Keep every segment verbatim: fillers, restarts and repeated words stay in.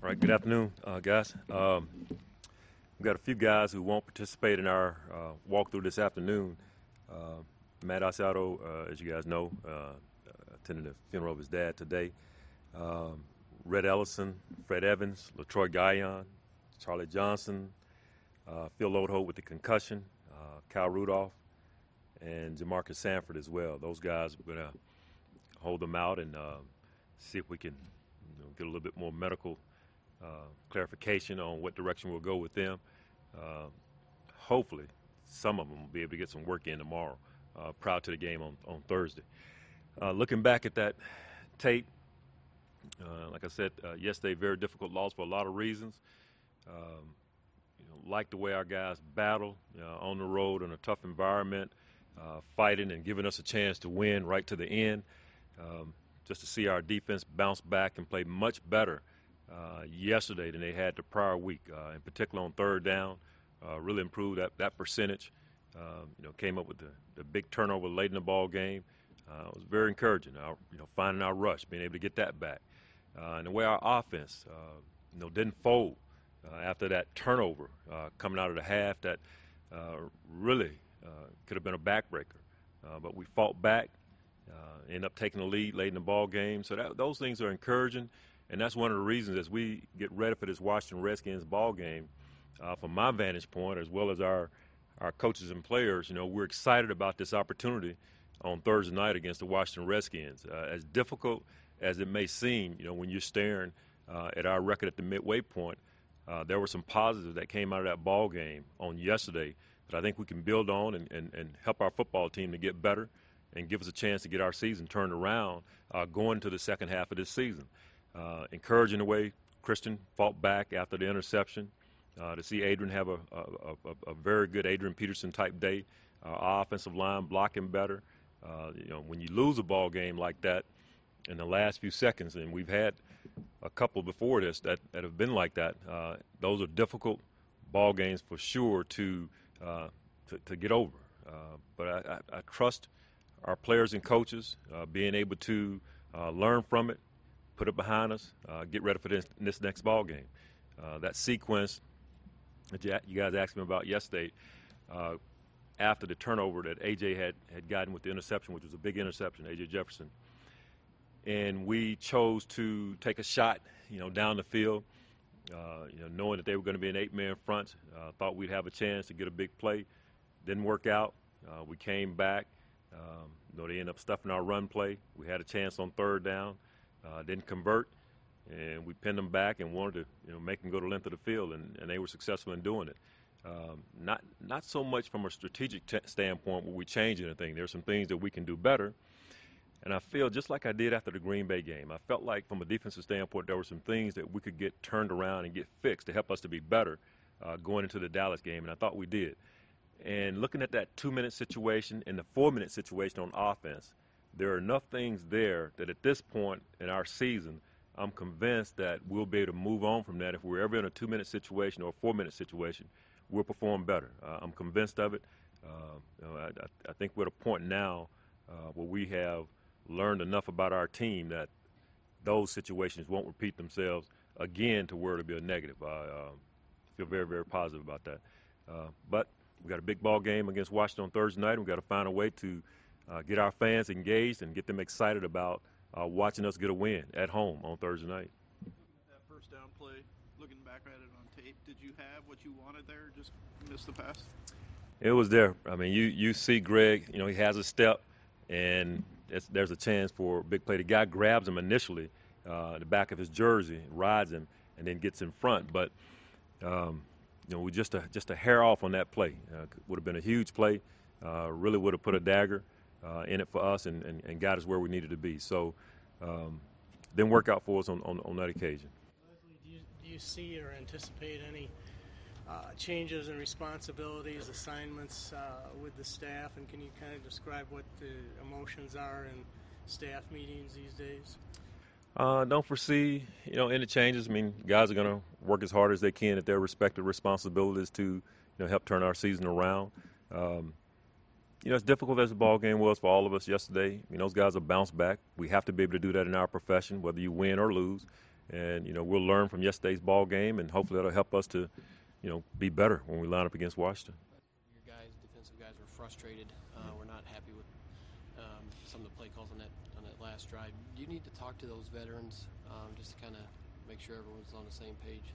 All right, good afternoon, uh, guys. Um, we've got a few guys who won't participate in our uh, walkthrough this afternoon. Uh, Matt Asado, uh, as you guys know, uh, attended the funeral of his dad today. Um, Red Ellison, Fred Evans, LaTroy Guyon, Charlie Johnson, uh, Phil Lodeholt with the concussion, uh, Kyle Rudolph, and Jamarcus Sanford as well. Those guys, we're going to hold them out and uh, see if we can you know, get a little bit more medical Uh, clarification on what direction we'll go with them. Uh, hopefully, some of them will be able to get some work in tomorrow, uh, prior to the game on, on Thursday. Uh, looking back at that tape, uh, like I said, uh, yesterday, very difficult loss for a lot of reasons. Um, you know, like the way our guys battle uh, on the road in a tough environment, uh, fighting and giving us a chance to win right to the end. Um, just to see our defense bounce back and play much better Uh, yesterday than they had the prior week, uh, in particular on third down, uh, really improved that, that percentage. Um, you know, came up with the, the big turnover late in the ball game. Uh, it was very encouraging. Our, you know, finding our rush, being able to get that back, uh, and the way our offense, uh, you know, didn't fold uh, after that turnover uh, coming out of the half that uh, really uh, could have been a backbreaker. Uh, but we fought back, uh, ended up taking the lead late in the ball game. So that, those things are encouraging. And that's one of the reasons as we get ready for this Washington Redskins ball game, uh, from my vantage point, as well as our, our coaches and players, you know, we're excited about this opportunity on Thursday night against the Washington Redskins. Uh, as difficult as it may seem, you know, when you're staring uh, at our record at the midway point, uh, there were some positives that came out of that ball game on yesterday that I think we can build on and, and, and help our football team to get better and give us a chance to get our season turned around uh, going to the second half of this season. Uh, encouraging the way Christian fought back after the interception. Uh, to see Adrian have a, a, a, a very good Adrian Peterson type day. Uh, our offensive line blocking better. Uh, you know, when you lose a ball game like that in the last few seconds, and we've had a couple before this that, that have been like that, uh, those are difficult ball games for sure to uh, to, to get over. Uh, but I, I, I trust our players and coaches uh, being able to uh, learn from it, put it behind us, uh, get ready for this, this next ball game. Uh, that sequence that you, you guys asked me about yesterday, uh, after the turnover that A J had, had gotten with the interception, which was a big interception, A J Jefferson, and we chose to take a shot, you know, down the field, uh, you know, knowing that they were going to be an eight-man front. Uh, thought we'd have a chance to get a big play. Didn't work out. Uh, we came back. Um, you know, they ended up stuffing our run play. We had a chance on third down. Uh, didn't convert, and we pinned them back and wanted to, you know, make them go the length of the field, and, and they were successful in doing it. Um, not not so much from a strategic t- standpoint where we change anything. There's some things that we can do better, and I feel just like I did after the Green Bay game. I felt like from a defensive standpoint there were some things that we could get turned around and get fixed to help us to be better uh, going into the Dallas game, and I thought we did. And looking at that two-minute situation and the four-minute situation on offense, there are enough things there that at this point in our season, I'm convinced that we'll be able to move on from that. If we're ever in a two-minute situation or a four-minute situation, we'll perform better. Uh, I'm convinced of it. Uh, you know, I, I think we're at a point now uh, where we have learned enough about our team that those situations won't repeat themselves again to where it'll be a negative. I uh, feel very, very positive about that. Uh, but we've got a big ball game against Washington on Thursday night, and we've got to find a way to Uh, get our fans engaged and get them excited about uh, watching us get a win at home on Thursday night. That first down play, looking back at it on tape, did you have what you wanted there? Just missed the pass? It was there. I mean, you you see Greg, you know, he has a step, and it's, there's a chance for a big play. The guy grabs him initially, uh, the back of his jersey, rides him, and then gets in front. But, um, you know, we just a, just a hair off on that play. Uh, would have been a huge play. Uh, really would have put a dagger Uh, in it for us and, and, and got us where we needed to be. So um, didn't work out for us on, on, on that occasion. Leslie, do you, do you see or anticipate any uh, changes in responsibilities, assignments uh, with the staff? And can you kind of describe what the emotions are in staff meetings these days? Uh, don't foresee, you know, any changes. I mean, guys are going to work as hard as they can at their respective responsibilities to, you know, help turn our season around. Um, You know, as difficult as the ball game was for all of us yesterday, I mean, those guys will bounce back. We have to be able to do that in our profession, whether you win or lose. and you know we'll learn from yesterday's ball game, and hopefully that'll help us to, you know, be better when we line up against Washington. Your guys, defensive guys, were frustrated. Uh, we're not happy with um, some of the play calls on that on that last drive. Do you need to talk to those veterans um, just to kind of make sure everyone's on the same page?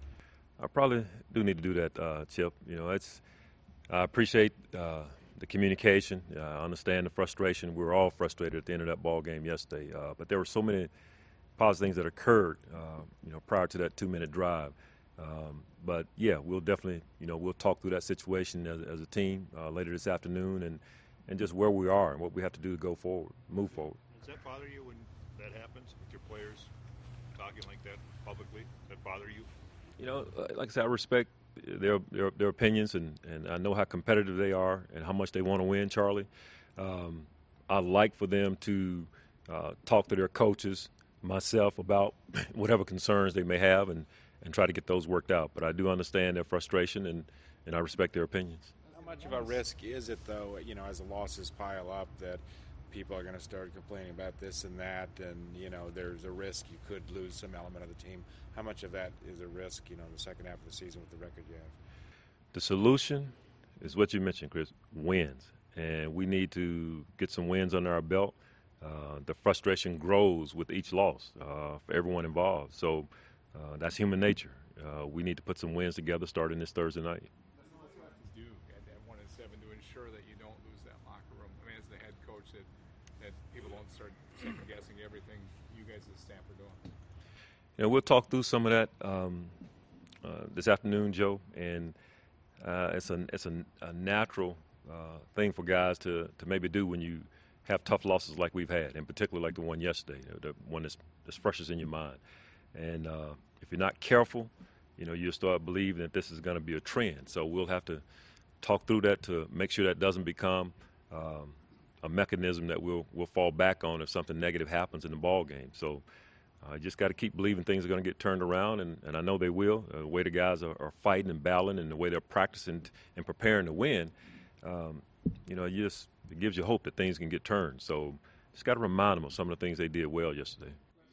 I probably do need to do that, uh, Chip. You know, it's I appreciate uh, the communication. Uh, I understand the frustration. We were all frustrated at the end of that ball game yesterday. Uh, but there were so many positive things that occurred, uh, you know, prior to that two-minute drive. Um, but yeah, we'll definitely, you know, we'll talk through that situation as, as a team uh, later this afternoon, and, and just where we are and what we have to do to go forward, move forward. Does that bother you when that happens with your players talking like that publicly? Does that bother you? You know, like I said, I respect their their, their opinions, and, and I know how competitive they are and how much they want to win, Charlie. Um, I like for them to uh, talk to their coaches, myself, about whatever concerns they may have, and, and try to get those worked out. But I do understand their frustration, and, and I respect their opinions. How much of a risk is it, though, you know, as the losses pile up, that people are going to start complaining about this and that, and, you know, there's a risk you could lose some element of the team? How much of that is a risk, you know, in the second half of the season with the record you have? The solution is what you mentioned, Chris, wins. And we need to get some wins under our belt. Uh, the frustration grows with each loss uh, for everyone involved. So uh, that's human nature. Uh, we need to put some wins together starting this Thursday night. What do you have to do at, at one and seven to ensure that you don't lose that locker room? I mean, as the head coach, that, that people don't start second guessing everything you guys as staff are doing. You know, we'll talk through some of that um, uh, this afternoon, Joe. And uh, it's a it's a, a natural uh, thing for guys to, to maybe do when you have tough losses like we've had, in particular like the one yesterday, the one that's, that's freshest in your mind. And uh, if you're not careful, you know, you'll start believing that this is going to be a trend. So we'll have to talk through that to make sure that doesn't become um, a mechanism that we'll we'll fall back on if something negative happens in the ball game. So I uh, just got to keep believing things are going to get turned around, and, and I know they will. Uh, the way the guys are, are fighting and battling, and the way they're practicing t- and preparing to win, um, you know, you just it gives you hope that things can get turned. So just got to remind them of some of the things they did well yesterday.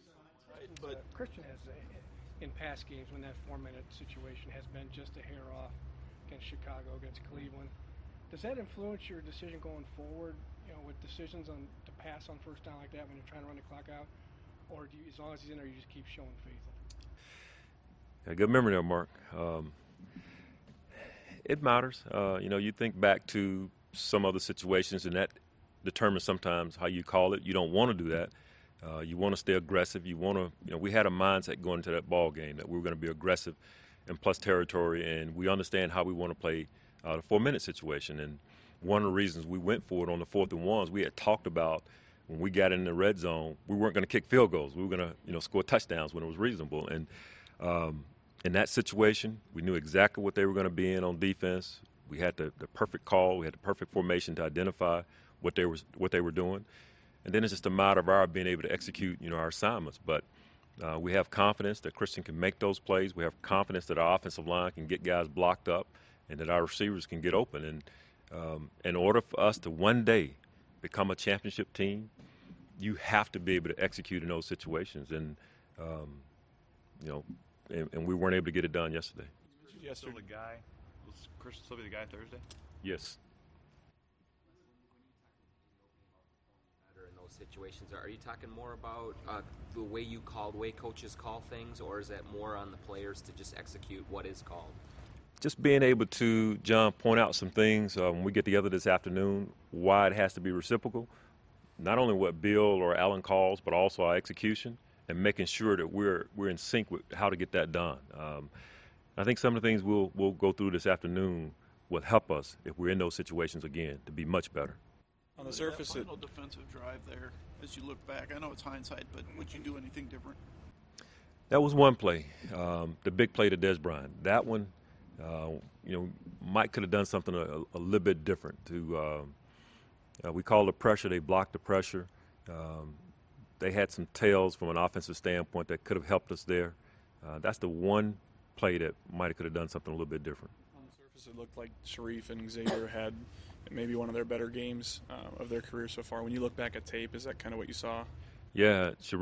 But Christian has, in past games, when that four-minute situation has been just a hair off against Chicago, against Cleveland, does that influence your decision going forward? You know, with decisions on to pass on first down like that when you're trying to run the clock out, or do you, as long as he's in there, you just keep showing faith? Yeah, good memory there, Mark. Um, it matters. Uh, you know, you think back to some other situations, and that determines sometimes how you call it. You don't want to do that. Uh, you want to stay aggressive. You want to, you know, we had a mindset going into that ball game that we were going to be aggressive in plus territory, and we understand how we want to play uh, the four-minute situation. And one of the reasons we went for it on the fourth and ones, we had talked about when we got in the red zone, we weren't going to kick field goals. We were going to, you know, score touchdowns when it was reasonable. And um, in that situation, we knew exactly what they were going to be in on defense. We had the, the perfect call. We had the perfect formation to identify what they were what they were doing. And then it's just a matter of our being able to execute, you know, our assignments. But uh, we have confidence that Christian can make those plays. We have confidence that our offensive line can get guys blocked up, and that our receivers can get open. And um, in order for us to one day become a championship team, you have to be able to execute in those situations. And, um, you know, and, and we weren't able to get it done yesterday. Yes, still the guy. Was Christian still be the guy Thursday? Yes. In those situations, are you talking more about uh, the way you call, the way coaches call things, or is that more on the players to just execute what is called? Just being able to, John, point out some things uh, when we get together this afternoon, why it has to be reciprocal. Not only what Bill or Alan calls, but also our execution, and making sure that we're we're in sync with how to get that done. Um, I think some of the things we'll we'll go through this afternoon will help us if we're in those situations again to be much better. On the surface, that final defensive drive there, as you look back, I know it's hindsight, but would you do anything different? That was one play, um, the big play to Des Bryant. That one, uh, you know, Mike could have done something a, a little bit different. To uh, uh, we called the pressure, they blocked the pressure. Um, they had some tails from an offensive standpoint that could have helped us there. Uh, that's the one play that Mike could have done something a little bit different. On the surface, it looked like Sharif and Xavier had maybe one of their better games uh, of their career so far. When you look back at tape, is that kind of what you saw? Yeah, Sharif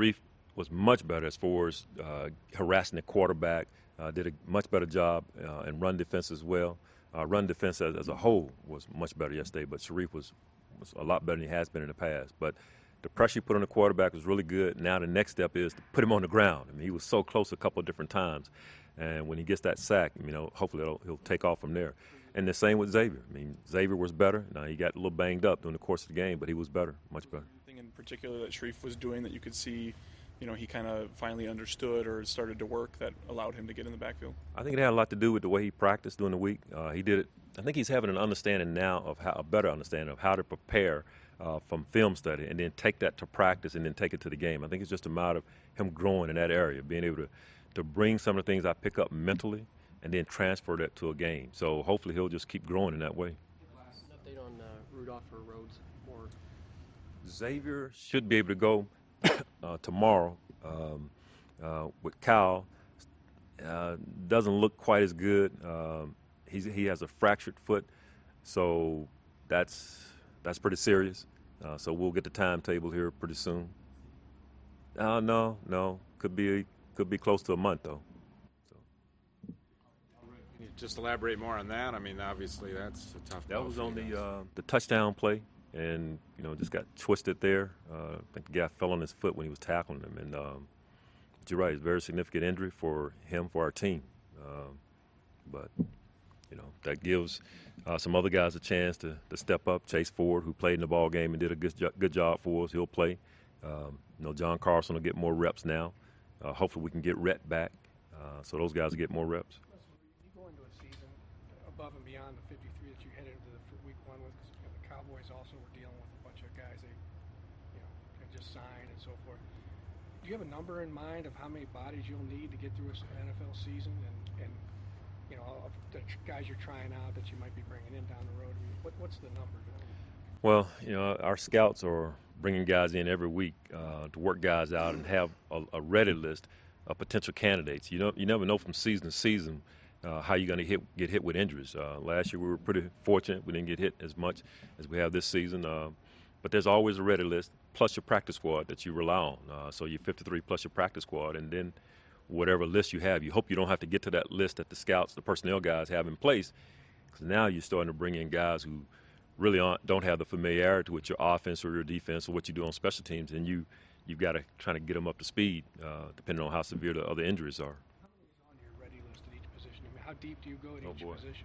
was much better as far as uh, harassing the quarterback. Uh, did a much better job uh, in run defense as well. Uh, run defense as, as a whole was much better yesterday, but Sharif was, was a lot better than he has been in the past. But the pressure he put on the quarterback was really good. Now the next step is to put him on the ground. I mean, he was so close a couple of different times. And when he gets that sack, you know, hopefully he'll, he'll take off from there. And the same with Xavier. I mean, Xavier was better. Now, he got a little banged up during the course of the game, but he was better, much better. Anything in particular that Sharif was doing that you could see, you know, he kind of finally understood or started to work that allowed him to get in the backfield? I think it had a lot to do with the way he practiced during the week. Uh, he did it. I think he's having an understanding now of how, a better understanding of how to prepare uh, from film study and then take that to practice and then take it to the game. I think it's just a matter of him growing in that area, being able to, to bring some of the things I pick up mentally and then transfer that to a game. So hopefully he'll just keep growing in that way. An update on uh, Rudolph or Rhodes? Or Xavier should be able to go uh, tomorrow um, uh, with Kyle. Uh, doesn't look quite as good. Um, he's, he has a fractured foot, so that's that's pretty serious. Uh, so we'll get the timetable here pretty soon. Uh, no, no, could be could be close to a month though. Just elaborate more on that. I mean, obviously that's a tough. That was on the uh, the touchdown play, and you know just got twisted there. Uh, I think the guy fell on his foot when he was tackling him, and um, but you're right, it's a very significant injury for him, for our team. Um, but you know that gives uh, some other guys a chance to, to step up. Chase Ford, who played in the ball game and did a good jo- good job for us, he'll play. Um, you know, John Carson will get more reps now. Uh, hopefully, we can get Rhett back, uh, so those guys will get more reps. Above and beyond the fifty-three that you headed into the week one with, because you know, the Cowboys also were dealing with a bunch of guys they, you know, had just signed and so forth. Do you have a number in mind of how many bodies you'll need to get through an N F L season, and, and you know, of the guys you're trying out that you might be bringing in down the road? I mean, what, what's the number? Well, you know, our scouts are bringing guys in every week uh, to work guys out and have a, a ready list of potential candidates. You know, you never know from season to season. Uh, how you're going to hit, get hit with injuries. Uh, last year we were pretty fortunate. We didn't get hit as much as we have this season. Uh, but there's always a ready list, plus your practice squad that you rely on. Uh, so you're fifty-three plus your practice squad, and then whatever list you have, you hope you don't have to get to that list that the scouts, the personnel guys have in place, because now you're starting to bring in guys who really aren't, don't have the familiarity with your offense or your defense or what you do on special teams, and you, you've got to try to get them up to speed, uh, depending on how severe the other injuries are. How deep do you go at oh each boy. position?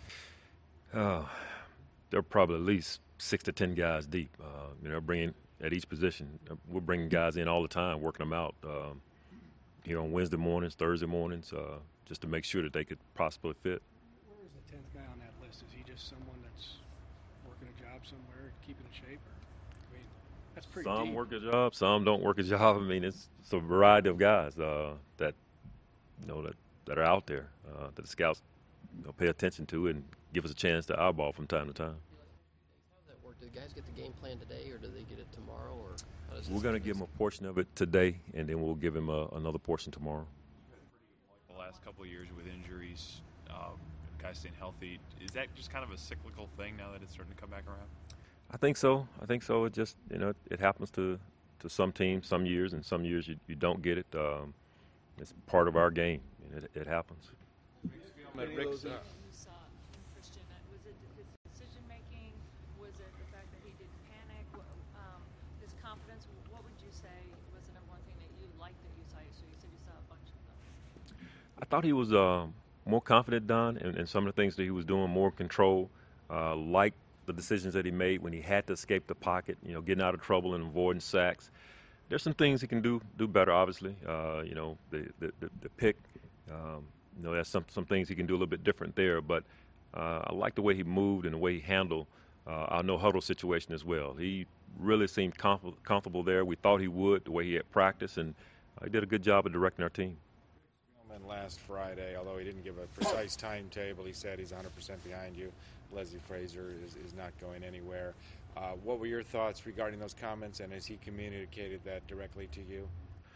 Uh, they're probably at least six to ten guys deep. Uh, you know, bringing at each position. We're bringing guys in all the time, working them out um, here on Wednesday mornings, Thursday mornings, uh, just to make sure that they could possibly fit. Where is the tenth guy on that list? Is he just someone that's working a job somewhere, keeping in shape? Or, I mean, that's pretty Some deep. work a job, some don't work a job. I mean, it's, it's a variety of guys uh, that you know that. that are out there uh, that the scouts you know, pay attention to and give us a chance to eyeball from time to time. How does that work? Do the guys get the game plan today, or do they get it tomorrow? Or how does We're going to give him a portion of it today, and then we'll give him a, another portion tomorrow. The last couple of years with injuries, um, guys staying healthy, is that just kind of a cyclical thing now that it's starting to come back around? I think so. I think so. It just, you know, it happens to, to some teams some years, and some years you, you don't get it. Um, it's part of our game. It, it happens. That Rick's, uh, you saw in Christian, was it his decision making? Was it the fact that he didn't panic? Um, his confidence? What would you say was the number one thing that you liked that you saw? So you said you saw a bunch of them. I thought he was uh, more confident, Don, in, in some of the things that he was doing, more control. Uh, like the decisions that he made when he had to escape the pocket, you know, getting out of trouble and avoiding sacks. There's some things he can do do better, obviously. Uh, you know, the the, the, the pick. Um, you know, there's some, some things he can do a little bit different there, but uh, I like the way he moved and the way he handled uh, our no-huddle situation as well. He really seemed comf- comfortable there. We thought he would, the way he had practiced, and uh, he did a good job of directing our team. Last Friday, although he didn't give a precise timetable, he said he's one hundred percent behind you. Leslie Frazier is, is not going anywhere. Uh, what were your thoughts regarding those comments, and has he communicated that directly to you?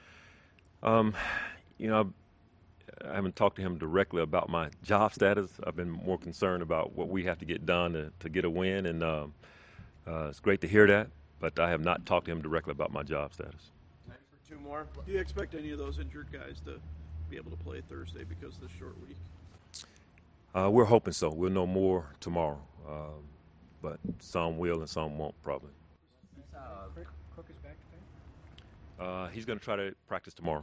Um, you know, I haven't talked to him directly about my job status. I've been more concerned about what we have to get done to, to get a win, and um, uh, it's great to hear that, but I have not talked to him directly about my job status. Two more. Do you expect any of those injured guys to be able to play Thursday because of the short week? Uh, we're hoping so. We'll know more tomorrow, um, but some will and some won't probably. Cook is back today? Uh, he's going to try to practice tomorrow.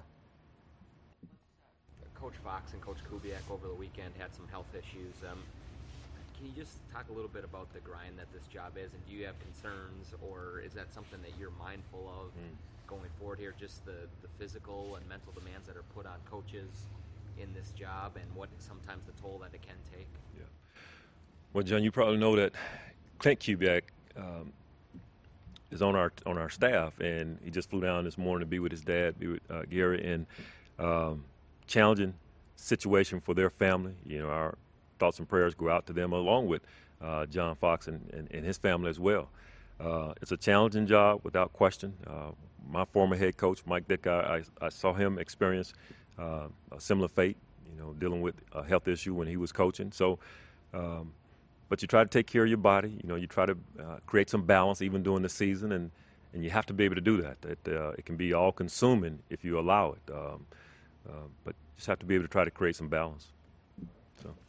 Coach Fox and Coach Kubiak over the weekend had some health issues. Um, can you just talk a little bit about the grind that this job is, and do you have concerns, or is that something that you're mindful of mm. going forward here, just the, the physical and mental demands that are put on coaches in this job and what sometimes the toll that it can take? Yeah. Well, John, you probably know that Clint Kubiak um, is on our on our staff, and he just flew down this morning to be with his dad, be with uh, Gary, and um, challenging situation for their family. You know, our thoughts and prayers go out to them, along with uh, John Fox and, and, and his family as well. Uh, it's a challenging job, without question. Uh, my former head coach, Mike Dick, I, I saw him experience uh, a similar fate, you know, dealing with a health issue when he was coaching. So, um, but you try to take care of your body. You know, you try to uh, create some balance even during the season, and, and you have to be able to do that. It, uh, it can be all-consuming if you allow it. Um, uh, but you just have to be able to try to create some balance. So.